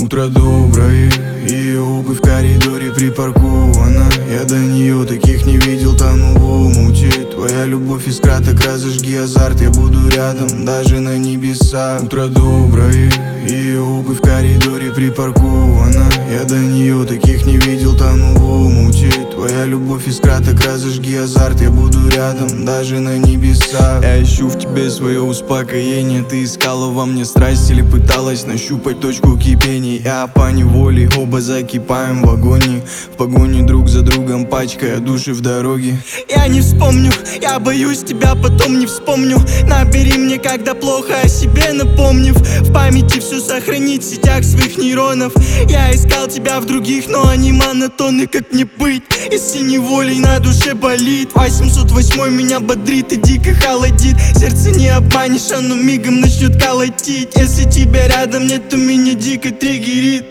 Утро доброе, ее обувь в коридоре припаркована. Я до нее таких не видел, тону в омуте. Твоя любовь искра, так разожги азарт, я буду рядом, даже на небесах. Утро доброе, ее обувь в коридоре припаркована. Я до нее таких не видел, тону в омуте. Твоя любовь искра, так разожги азарт, я буду рядом, даже на небесах. Я ищу в тебе свое успокоение. Ты искала во мне страсть или пыталась нащупать точку кипения. Я поневоле, оба закипаем в агонии, в погоне друг за другом, пачкая души в дороге. Я не вспомню, я боюсь тебя, потом не вспомню. Набери мне, когда плохо, о себе напомнив. В памяти все сохранить в сетях своих нейронов. Я искал тебя в других, но они монотонны, как мне быть, если неволей на душе болит. 808 меня бодрит и дико холодит. Сердце не обманешь, оно мигом начнет колотить. Если тебя рядом нет, то меня дико триггерит.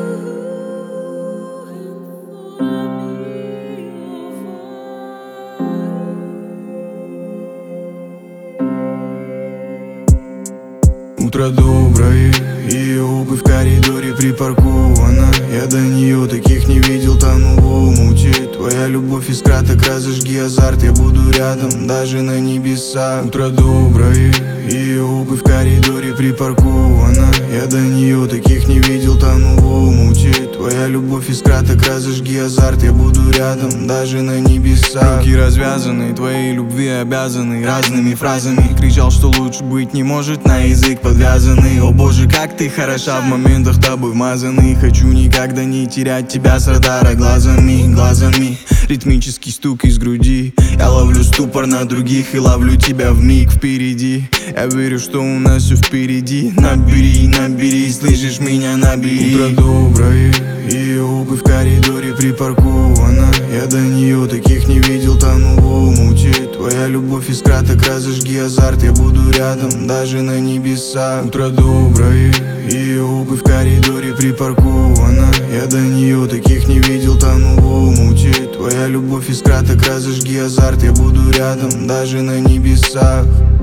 Утро доброе, ее обувь в коридоре припаркована. Я до нее таких не видел, тону в омуте. Твоя любовь искра, так разожги азарт, я буду рядом, даже на небесах. Утро доброе, ее обувь в коридоре припаркована. Я до нее таких не видел, тону в омуте. Твоя любовь искра, так разожги азарт, я буду рядом, даже на небесах. Руки развязаны, твоей любви обязаны разными фразами. Кричал, что лучше быть не может, на язык подвязанный. О боже, как ты хороша, в моментах тобой вмазанный. Хочу никогда не терять тебя с радара глазами, глазами. Ритмический стук из груди. Я ловлю ступор на других и ловлю тебя вмиг впереди. Я верю, что у нас все впереди. Набери, набери, слышишь меня, набери. Утро доброе, ее обувь в коридоре припаркована. Я до нее таких не видел, тону в омуте. Твоя любовь искра, так разожги азарт, я буду рядом, даже на небесах. Утро доброе, ее обувь в коридоре припаркована. Я до нее таких не видел, тону в омуте. Твоя любовь искра, так разожги азарт, я буду рядом, даже на небесах.